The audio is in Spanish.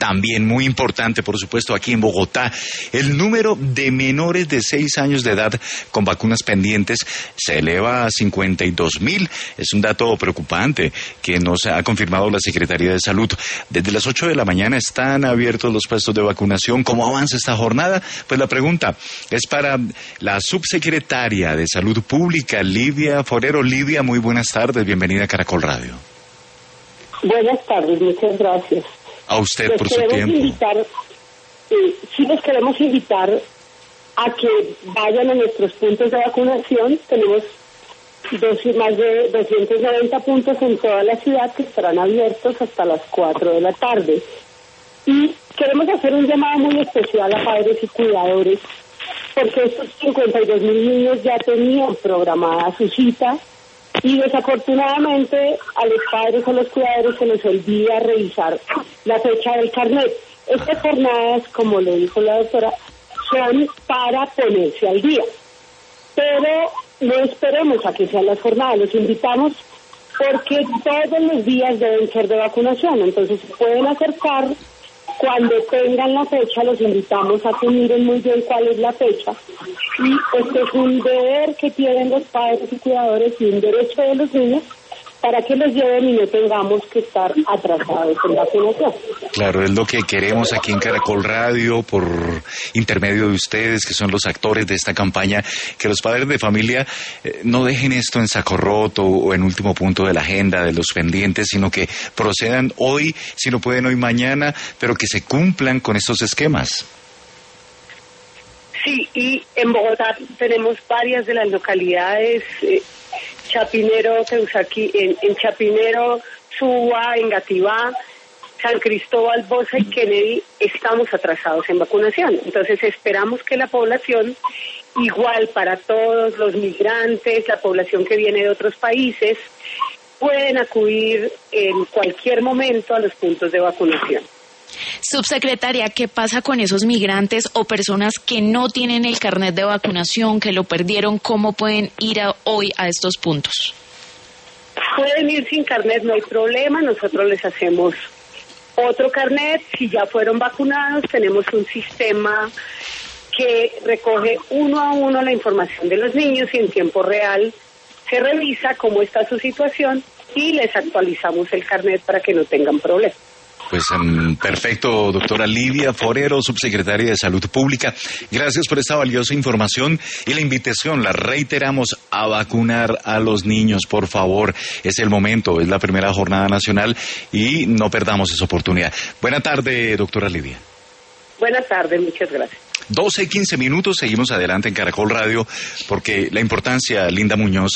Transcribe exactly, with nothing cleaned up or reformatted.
también muy importante, por supuesto, aquí en Bogotá, el número de menores de seis años de edad con vacunas pendientes se eleva a cincuenta y dos mil. Es un dato preocupante que nos ha confirmado la Secretaría de Salud. Desde las ocho de la mañana están abiertos los puestos de vacunación. ¿Cómo avanza esta jornada? Pues la pregunta es para la subsecretaria de Salud Pública, Lidia Forero. Lidia, muy buenas tardes, bienvenida a Caracol Radio. Buenas tardes, muchas gracias. A usted los por su tiempo. Invitar, eh, sí, les queremos invitar a que vayan a nuestros puntos de vacunación. Tenemos dos, más de doscientos noventa puntos en toda la ciudad que estarán abiertos hasta las cuatro de la tarde. Y queremos hacer un llamado muy especial a padres y cuidadores, porque estos cincuenta y dos mil niños ya tenían programada su cita y desafortunadamente a los padres o los cuidadores se les olvida revisar la fecha del carnet. Estas jornadas, como le dijo la doctora, son para ponerse al día. Pero no esperemos a que sean las jornadas, los invitamos porque todos los días deben ser de vacunación, entonces se pueden acercar. Cuando tengan la fecha, los invitamos a que miren muy bien cuál es la fecha. Y este es un deber que tienen los padres y cuidadores y un derecho de los niños para que los lleven y no tengamos que estar atrasados en la vacunación. Claro, es lo que queremos aquí en Caracol Radio, por intermedio de ustedes, que son los actores de esta campaña, que los padres de familia eh, no dejen esto en saco roto o en último punto de la agenda de los pendientes, sino que procedan hoy, si no pueden hoy mañana, pero que se cumplan con estos esquemas. Sí, y en Bogotá tenemos varias de las localidades, eh, Chapinero, Teusaquí, en, en Chapinero, Suba, Engativá, San Cristóbal, Bosa y Kennedy, estamos atrasados en vacunación. Entonces esperamos que la población, igual para todos los migrantes, la población que viene de otros países, pueden acudir en cualquier momento a los puntos de vacunación. Subsecretaria, ¿qué pasa con esos migrantes o personas que no tienen el carnet de vacunación, que lo perdieron? ¿Cómo pueden ir a, hoy a estos puntos? Pueden ir sin carnet, no hay problema. Nosotros les hacemos otro carnet. Si ya fueron vacunados, tenemos un sistema que recoge uno a uno la información de los niños y en tiempo real se revisa cómo está su situación y les actualizamos el carnet para que no tengan problemas. Pues um, perfecto, doctora Lidia Forero, subsecretaria de Salud Pública. Gracias por esta valiosa información y la invitación, la reiteramos, a vacunar a los niños, por favor. Es el momento, es la primera jornada nacional y no perdamos esa oportunidad. Buena tarde, doctora Lidia. Buenas tardes, muchas gracias. doce y quince minutos, seguimos adelante en Caracol Radio, porque la importancia, Linda Muñoz,